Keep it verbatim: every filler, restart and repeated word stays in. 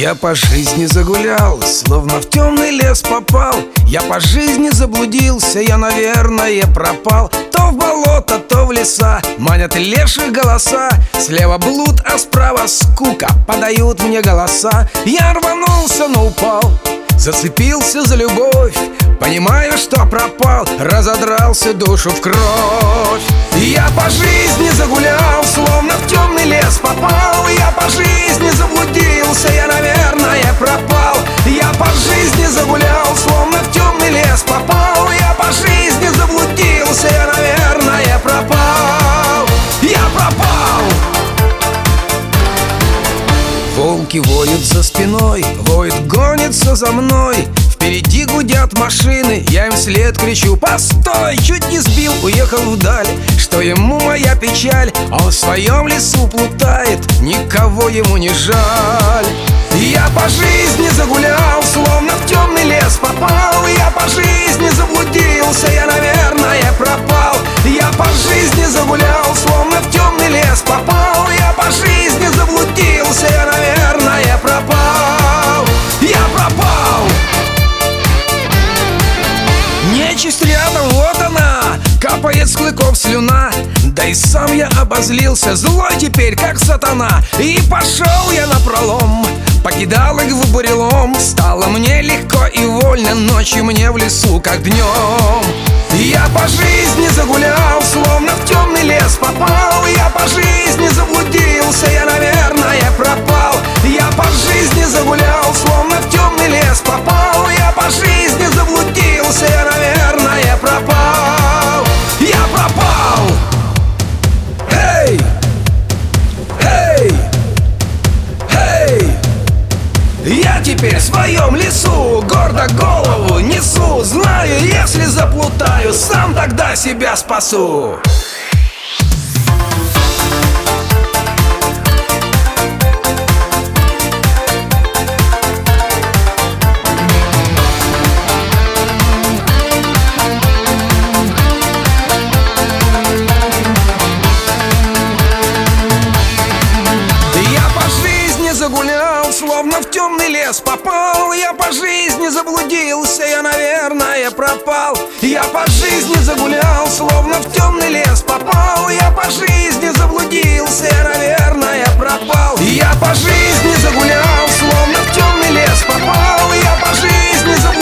Я по жизни загулял, словно в темный лес попал. Я по жизни заблудился, я, наверное, пропал. То в болото, то в леса манят леших голоса. Слева блуд, а справа скука, подают мне голоса. Я рванулся, но упал, зацепился за любовь. Понимаю, что пропал, разодрался душу в кровь. Я по жизни загулял, словно в темный лес попал. Я по жизни заблудился, я, наверное, пропал. Я по жизни загулял, словно в темный лес попал. Я по жизни заблудился, я, наверное, пропал. Я пропал. Волки воют за спиной, воют, гонятся за мной. Впереди гудят машины, я им вслед кричу: постой! Чуть не сбил, уехал вдаль. Что ему моя печаль? Он в своем лесу плутает, никого ему не жаль. Я по жизни загулял, словно в темный лес попал. Я по жизни заблудился, я, наверное, пропал. Я по жизни загулял, словно в темный лес попал. Я по жизни заблудился, я, наверное, пропал. Я пропал. Нечисть рядом, вот она, капает с клыков слюна. Да и сам я обозлился, злой теперь, как сатана. И пошел я напролом, покидал их в бурелом. Стало мне легко и вольно, ночью мне в лесу, как днем. Я по жизни загулял, словно в темный лес попал. Я по жизни заблудился, я, наверное, пропал. Я по жизни загулял, словно в темный лес попал. Я по жизни заблудился, я, наверное, пропал. Я пропал. Эй! Эй! Эй! Я теперь в своем лесу гордо голову несу. Знаю, если заплутаю, сам тогда себя спасу. Загулял, словно в темный лес попал. Я по жизни заблудился, я, наверное, пропал. Я по жизни загулял, словно в темный лес попал. Я по жизни заблудился, я, наверное, пропал. Я по жизни загулял, словно в темный лес попал. Я по жизни заблудился.